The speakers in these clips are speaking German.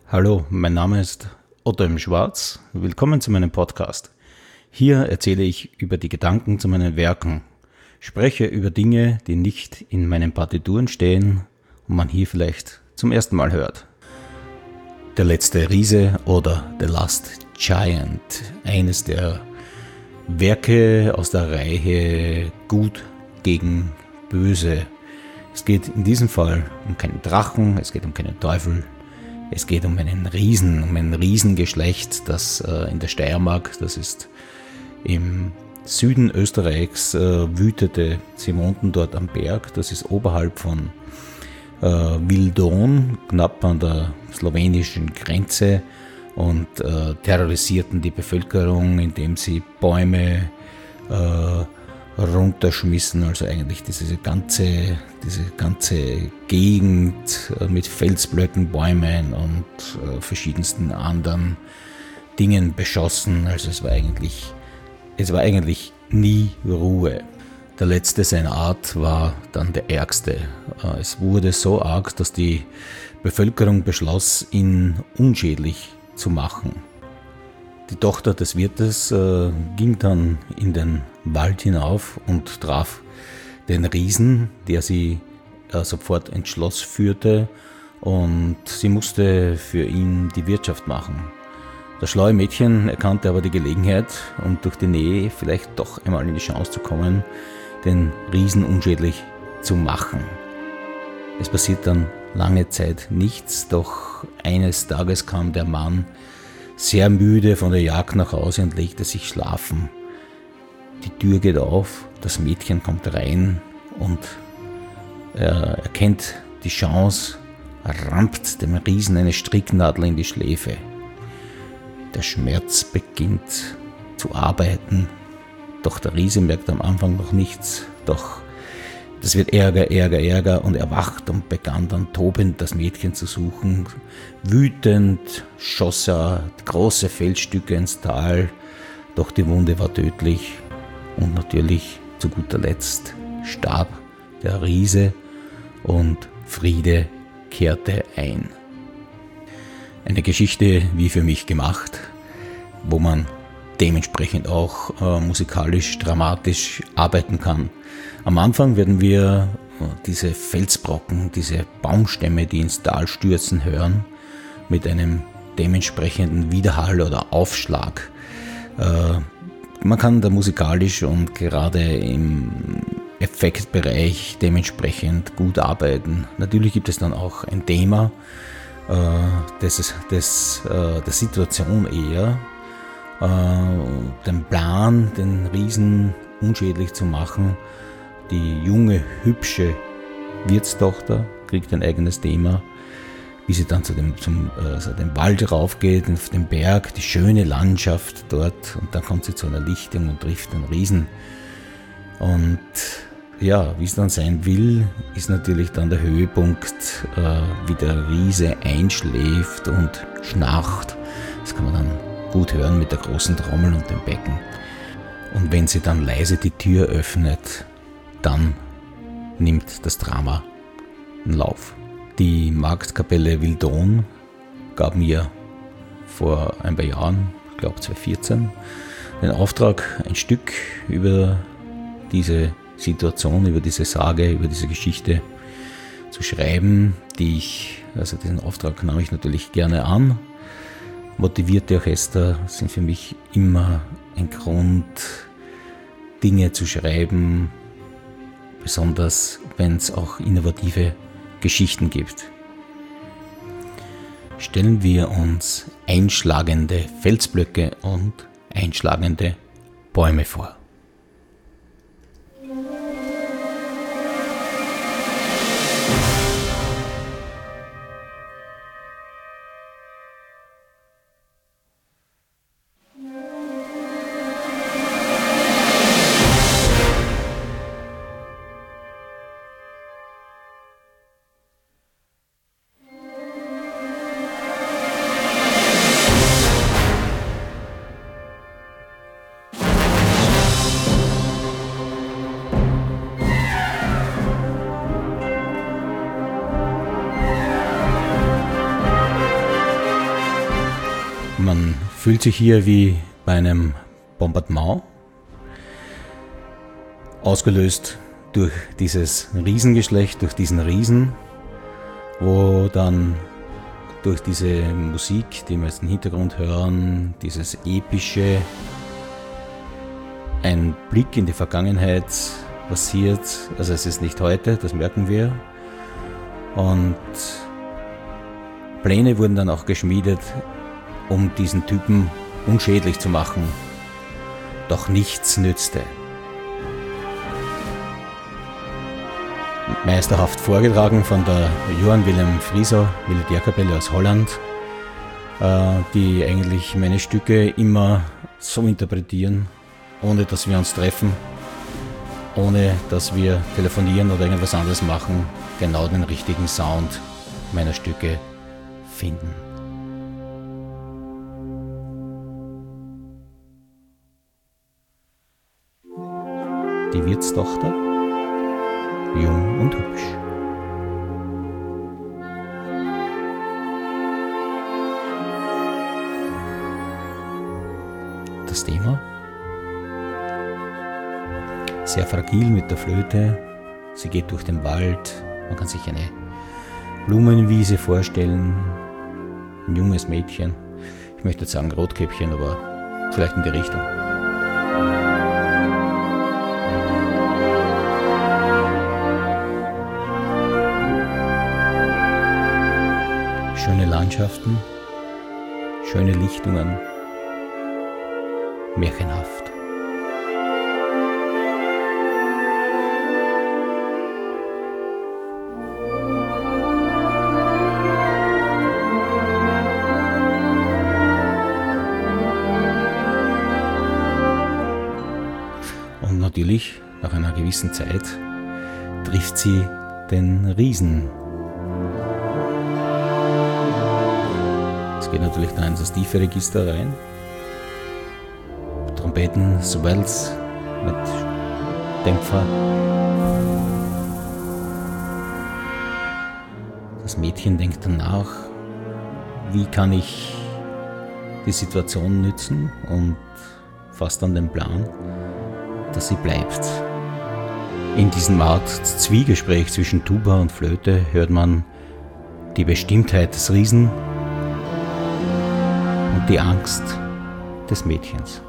Hallo, mein Name ist Otto M. Schwarz. Willkommen zu meinem Podcast. Hier erzähle ich über die Gedanken zu meinen Werken, spreche über Dinge, die nicht in meinen Partituren stehen und man hier vielleicht zum ersten Mal hört. Der letzte Riese oder The Last Giant, eines der Werke aus der Reihe Gut gegen Böse. Es geht in diesem Fall um keinen Drachen, es geht um keinen Teufel, es geht um einen Riesen, um ein Riesengeschlecht, das in der Steiermark, das ist im Süden Österreichs, wütete. Sie wohnten dort am Berg, das ist oberhalb von Wildon, knapp an der slowenischen Grenze, und terrorisierten die Bevölkerung, indem sie Bäume runterschmissen, also eigentlich diese ganze Gegend mit Felsblöcken, Bäumen und verschiedensten anderen Dingen beschossen. Also es war eigentlich nie Ruhe. Der letzte seiner Art war dann der ärgste. Es wurde so arg, dass die Bevölkerung beschloss, ihn unschädlich zu machen. Die Tochter des Wirtes ging dann in den Wald hinauf und traf den Riesen, der sie sofort ins Schloss führte, und sie musste für ihn die Wirtschaft machen. Das schlaue Mädchen erkannte aber die Gelegenheit, um durch die Nähe vielleicht doch einmal in die Chance zu kommen, den Riesen unschädlich zu machen. Es passiert dann lange Zeit nichts, doch eines Tages kam der Mann sehr müde von der Jagd nach Hause und legte sich schlafen. Die Tür geht auf, das Mädchen kommt rein und er erkennt die Chance, rammt dem Riesen eine Stricknadel in die Schläfe. Der Schmerz beginnt zu arbeiten, doch der Riese merkt am Anfang noch nichts. Doch das wird Ärger und er wacht und begann dann tobend das Mädchen zu suchen. Wütend schoss er große Felsstücke ins Tal, doch die Wunde war tödlich und natürlich zu guter Letzt starb der Riese und Friede kehrte ein. Eine Geschichte wie für mich gemacht, wo man dementsprechend auch musikalisch, dramatisch arbeiten kann. Am Anfang werden wir diese Felsbrocken, diese Baumstämme, die ins Tal stürzen, hören, mit einem dementsprechenden Widerhall oder Aufschlag. Man kann da musikalisch und gerade im Effektbereich dementsprechend gut arbeiten. Natürlich gibt es dann auch ein Thema der Situation eher, den Plan, den Riesen unschädlich zu machen. Die junge, hübsche Wirtstochter kriegt ein eigenes Thema, wie sie dann zum Wald raufgeht, auf den Berg, die schöne Landschaft dort, und dann kommt sie zu einer Lichtung und trifft den Riesen. Und ja, wie es dann sein will, ist natürlich dann der Höhepunkt, wie der Riese einschläft und schnarcht. Das kann man dann gut hören mit der großen Trommel und dem Becken. Und wenn sie dann leise die Tür öffnet, dann nimmt das Drama einen Lauf. Die Marktkapelle Wildon gab mir vor ein paar Jahren, ich glaube 2014, den Auftrag, ein Stück über diese Situation, über diese Sage, über diese Geschichte zu schreiben, diesen Auftrag nahm ich natürlich gerne an. Motivierte Orchester sind für mich immer ein Grund, Dinge zu schreiben, besonders wenn es auch innovative Geschichten gibt. Stellen wir uns einschlagende Felsblöcke und einschlagende Bäume vor. fühlt sich hier wie bei einem Bombardement, ausgelöst durch dieses Riesengeschlecht, durch diesen Riesen, wo dann durch diese Musik, die wir jetzt im Hintergrund hören, dieses epische, ein Blick in die Vergangenheit passiert. Also es ist nicht heute, das merken wir. Und Pläne wurden dann auch geschmiedet, um diesen Typen unschädlich zu machen. Doch nichts nützte. Meisterhaft vorgetragen von der Johann Willem Frieser Militärkapelle aus Holland, die eigentlich meine Stücke immer so interpretieren, ohne dass wir uns treffen, ohne dass wir telefonieren oder irgendwas anderes machen, genau den richtigen Sound meiner Stücke finden. Die Wirtstochter, jung und hübsch. Das Thema? Sehr fragil mit der Flöte. Sie geht durch den Wald. Man kann sich eine Blumenwiese vorstellen. Ein junges Mädchen. Ich möchte jetzt sagen Rotkäppchen, aber vielleicht in die Richtung. Schöne Landschaften, schöne Lichtungen, märchenhaft. Und natürlich, nach einer gewissen Zeit, trifft sie den Riesen. Es geht natürlich dann in das tiefe Register rein. Trompeten, Swells mit Dämpfer. Das Mädchen denkt dann nach, wie kann ich die Situation nützen, und fasst dann den Plan, dass sie bleibt. In diesem Art Zwiegespräch zwischen Tuba und Flöte hört man die Bestimmtheit des Riesen und die Angst des Mädchens.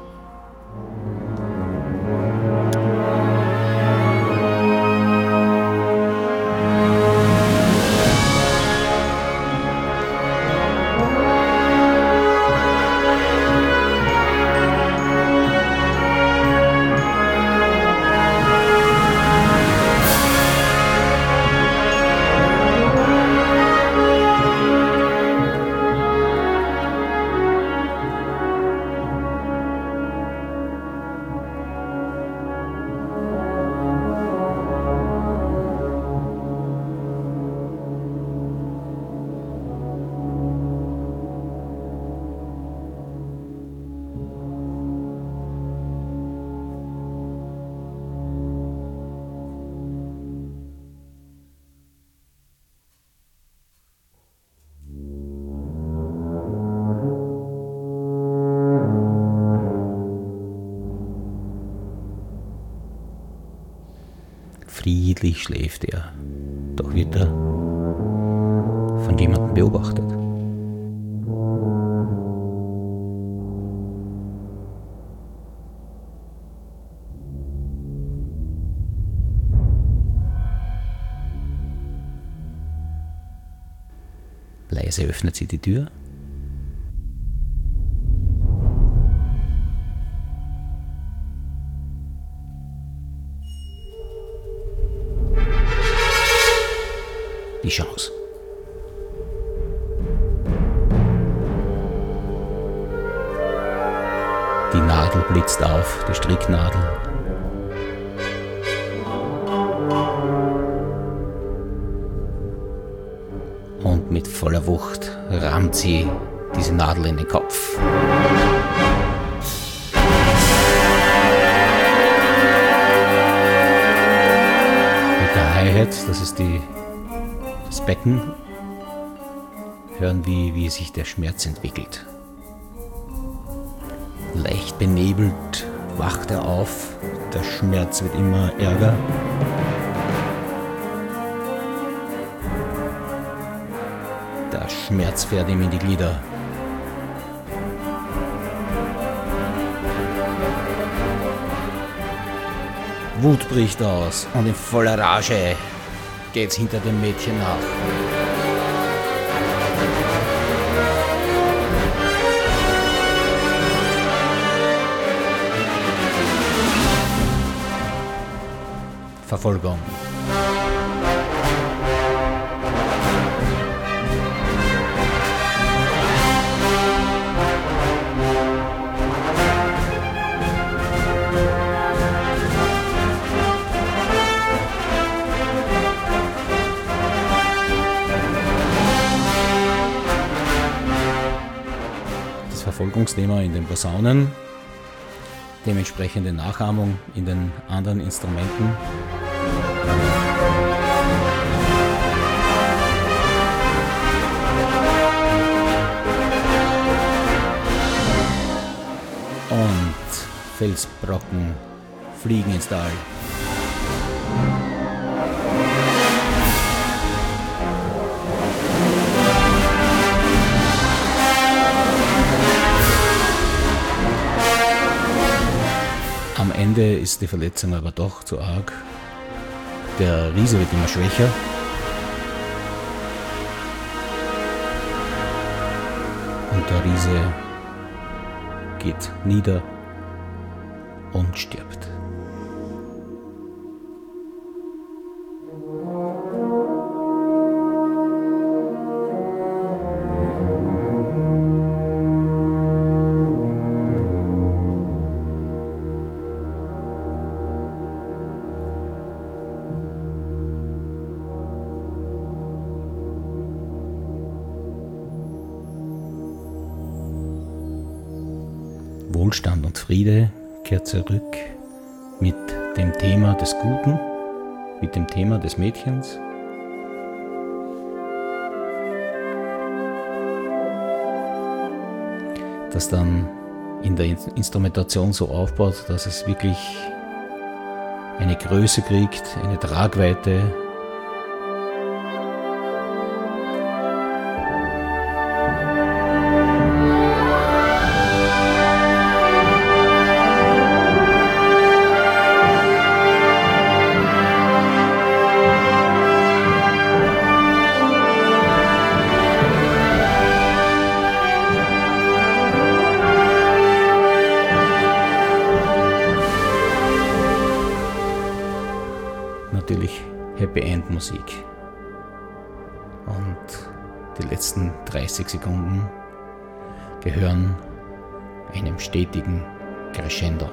Friedlich schläft er, doch wird er von jemandem beobachtet. Leise öffnet sie die Tür. Die Chance. Die Nadel blitzt auf, die Stricknadel. Und mit voller Wucht rammt sie diese Nadel in den Kopf. Mit der Hi-Hat, das ist das Becken, hören, wie sich der Schmerz entwickelt. Leicht benebelt wacht er auf, der Schmerz wird immer ärger. Der Schmerz fährt ihm in die Glieder. Wut bricht aus und in voller Rage geht's hinter dem Mädchen nach. Verfolgung. Das Verfolgungsthema in den Posaunen, dementsprechende Nachahmung in den anderen Instrumenten. Und Felsbrocken fliegen ins Tal. Am Ende ist die Verletzung aber doch zu arg. Der Riese wird immer schwächer. Und der Riese geht nieder und stirbt. Wohlstand und Friede kehrt zurück mit dem Thema des Guten, mit dem Thema des Mädchens. Das dann in der Instrumentation so aufbaut, dass es wirklich eine Größe kriegt, eine Tragweite. Natürlich Happy End Musik. Und die letzten 30 Sekunden gehören einem stetigen Crescendo.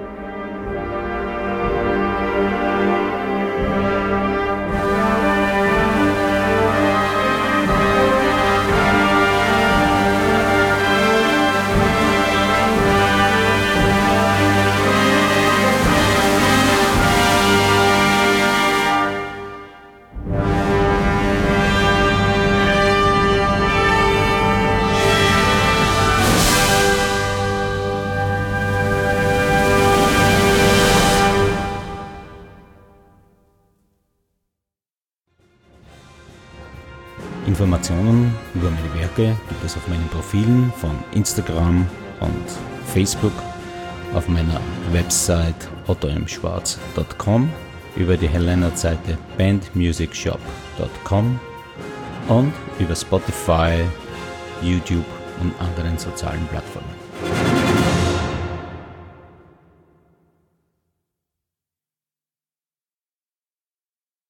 Informationen über meine Werke gibt es auf meinen Profilen von Instagram und Facebook, auf meiner Website ottomschwarz.com, über die Headliner-Seite bandmusicshop.com und über Spotify, YouTube und anderen sozialen Plattformen.